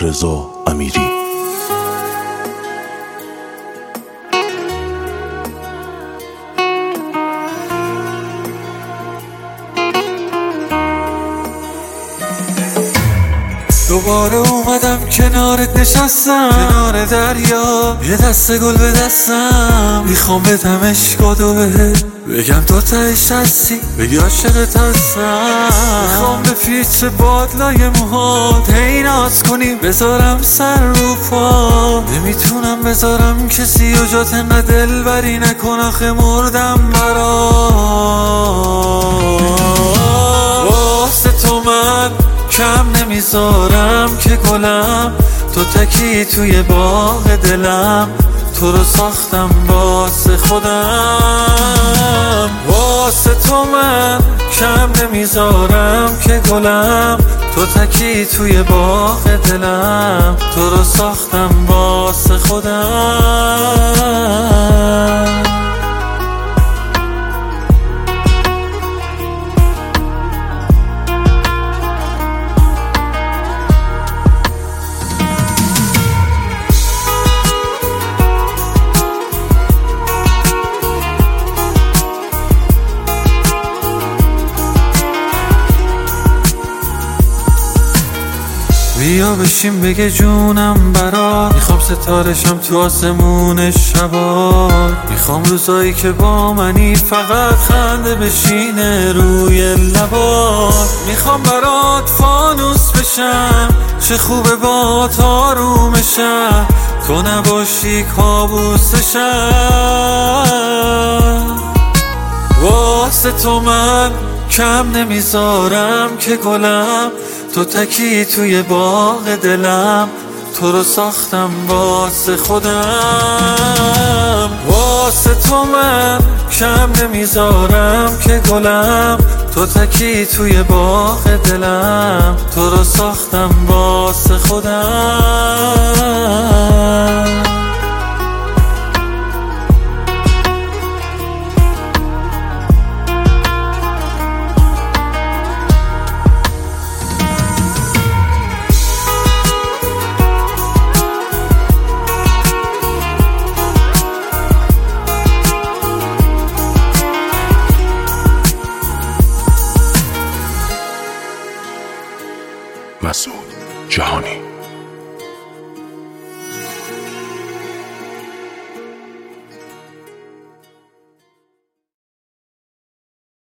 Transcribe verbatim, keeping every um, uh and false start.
رضا امیری. دوباره اومدم کنارت نشستم، کنار دریا یه دست گل به دستم، میخوام بدم عشقاتو بهت بگم تو تهش هستی، بگی عاشقت هستم. میخوام به پیچ بادلای موهات هی ناز کنی، بذارم سر رو پا، نمیتونم بذارم کسی و جات انقدر دلبری نکن، آخه مردم برات. واسه تو من کم نمیذارم که گلم، تو تکی توی باغ دلم، تو رو ساختم واسه خودم. واسه تو من کم نمیذارم که گلم، تو تکی توی باغ دلم، تو رو ساختم واسه خودم. بیا بشین بگه جونم برا، میخوام ستارشم تو آسمون شبا، میخوام روزایی که با منی فقط خنده بشینه روی لبات، میخوام برات فانوس بشم، چه خوبه با آرومشم، تو نباشی کابوسشم. واسه تو من کم نمیذارم که گلم، تو تکی توی باغ دلم، تو رو ساختم واسه خودم. واسه تو من کم نمیذارم که گلم، تو تکی توی باغ دلم، تو رو ساختم واسه خودم. مسعود جهانی.